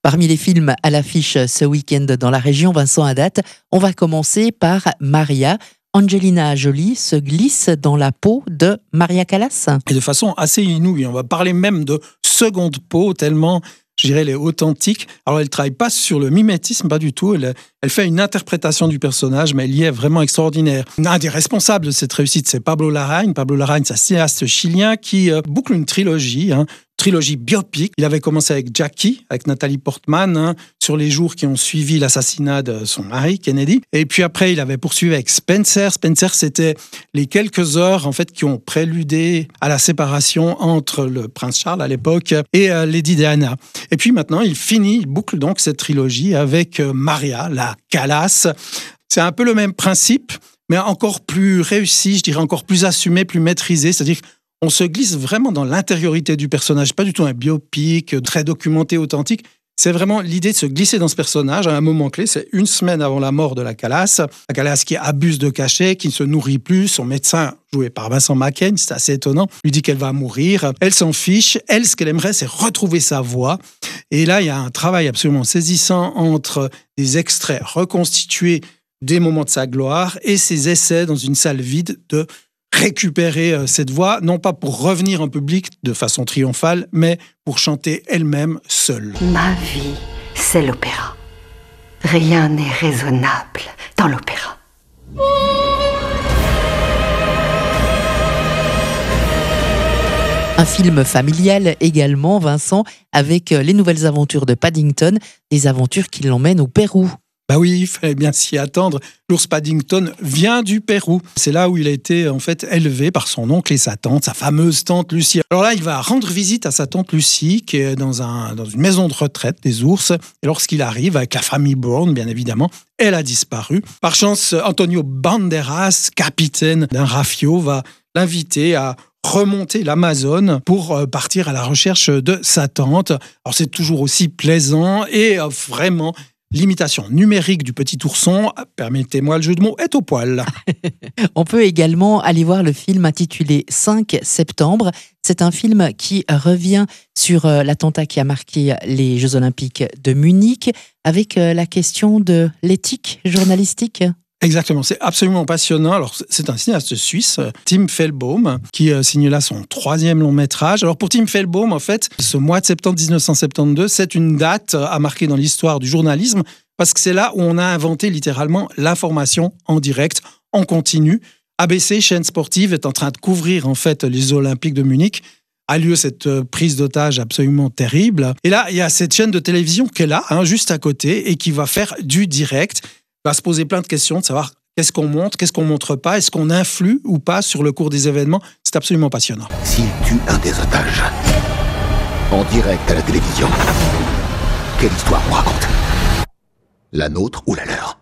Parmi les films à l'affiche ce week-end dans la région, Vincent Haddad, on va commencer par Maria. Angelina Jolie se glisse dans la peau de Maria Callas. Et de façon assez inouïe. On va parler même de seconde peau, tellement, je dirais, elle est authentique. Alors, elle ne travaille pas sur le mimétisme, pas du tout. Elle fait une interprétation du personnage, mais elle y est vraiment extraordinaire. Un des responsables de cette réussite, c'est Pablo Larraín. Pablo Larraín, c'est un cinéaste chilien qui boucle une trilogie, trilogie biopic. Il avait commencé avec Jackie, avec Nathalie Portman, sur les jours qui ont suivi l'assassinat de son mari, Kennedy. Et puis après, il avait poursuivi avec Spencer. Spencer, c'était les quelques heures en fait, qui ont préludé à la séparation entre le prince Charles à l'époque et Lady Diana. Et puis maintenant, il boucle donc cette trilogie avec Maria, la Callas. C'est un peu le même principe, mais encore plus réussi, je dirais encore plus assumé, plus maîtrisé. C'est-à-dire on se glisse vraiment dans l'intériorité du personnage. Pas du tout un biopic très documenté, authentique. C'est vraiment l'idée de se glisser dans ce personnage à un moment clé. C'est une semaine avant la mort de la Callas. La Callas qui abuse de cachet, qui ne se nourrit plus. Son médecin, joué par Vincent Macken, c'est assez étonnant, lui dit qu'elle va mourir. Elle s'en fiche. Elle, ce qu'elle aimerait, c'est retrouver sa voix. Et là, il y a un travail absolument saisissant entre des extraits reconstitués des moments de sa gloire et ses essais dans une salle vide de récupérer cette voix, non pas pour revenir en public de façon triomphale, mais pour chanter elle-même seule. Ma vie, c'est l'opéra. Rien n'est raisonnable dans l'opéra. Un film familial également, Vincent, avec les nouvelles aventures de Paddington, des aventures qui l'emmènent au Pérou. Bah oui, il fallait bien s'y attendre. L'ours Paddington vient du Pérou. C'est là où il a été en fait élevé par son oncle et sa tante, sa fameuse tante Lucie. Alors là, il va rendre visite à sa tante Lucie, qui est dans une maison de retraite des ours. Et lorsqu'il arrive, avec la famille Bourne, bien évidemment, elle a disparu. Par chance, Antonio Banderas, capitaine d'un rafio, va l'inviter à remonter l'Amazone pour partir à la recherche de sa tante. Alors c'est toujours aussi plaisant et vraiment... L'imitation numérique du petit ourson, permettez-moi le jeu de mots, est au poil. On peut également aller voir le film intitulé 5 septembre. C'est un film qui revient sur l'attentat qui a marqué les Jeux Olympiques de Munich, avec la question de l'éthique journalistique. Exactement, c'est absolument passionnant. Alors, c'est un cinéaste suisse, Tim Fellbaum, qui signe là son 3e long métrage. Alors, pour Tim Fellbaum, en fait, ce mois de septembre 1972, c'est une date à marquer dans l'histoire du journalisme, parce que c'est là où on a inventé littéralement l'information en direct, en continu. ABC, chaîne sportive, est en train de couvrir en fait les Olympiques de Munich. A lieu cette prise d'otage absolument terrible. Et là, il y a cette chaîne de télévision qui est là, juste à côté, et qui va faire du direct. Va se poser plein de questions, de savoir qu'est-ce qu'on montre, qu'est-ce qu'on montre pas, est-ce qu'on influe ou pas sur le cours des événements. C'est absolument passionnant. S'il tue un des otages, en direct à la télévision, quelle histoire on raconte? La nôtre ou la leur?